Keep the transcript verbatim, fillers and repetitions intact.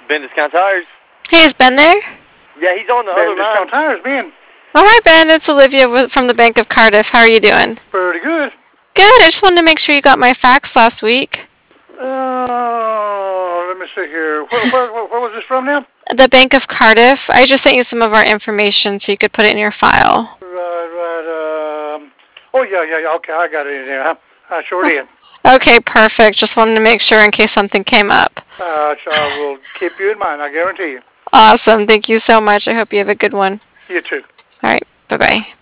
Ben Discount Tires. Hey, is Ben there? Yeah, he's on the Ben other line. Discount Tires, Ben. Oh, hi, Ben. It's Olivia with- from the Bank of Cardiff. How are you doing? Pretty good. Good. I just wanted to make sure you got my fax last week. Oh, let me see here. Where, where, where, where was this from now? The Bank of Cardiff. I just sent you some of our information so you could put it in your file. Right, right. Um, oh, yeah, yeah, yeah. Okay, I got it in there. Huh? I sure did. Okay, perfect. Just wanted to make sure in case something came up. Uh, so I will keep you in mind, I guarantee you. Awesome. Thank you so much. I hope you have a good one. You too. All right. Bye-bye.